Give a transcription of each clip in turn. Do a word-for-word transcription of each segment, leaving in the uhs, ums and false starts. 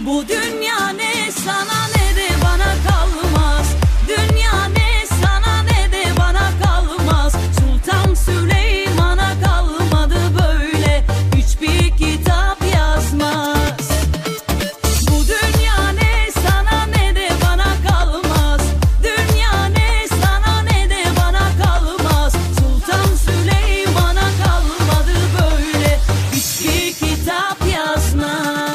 Bu dünya ne sana ne de bana kalmaz. Dünya ne sana ne de bana kalmaz. Sultan Süleyman'a kalmadı böyle hiçbir kitap yazmaz. Bu dünya ne sana ne de bana kalmaz. Dünya ne sana ne de bana kalmaz. Sultan Süleyman'a kalmadı böyle hiçbir kitap yazmaz.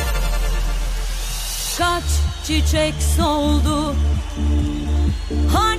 Kaç çiçek soldu, hani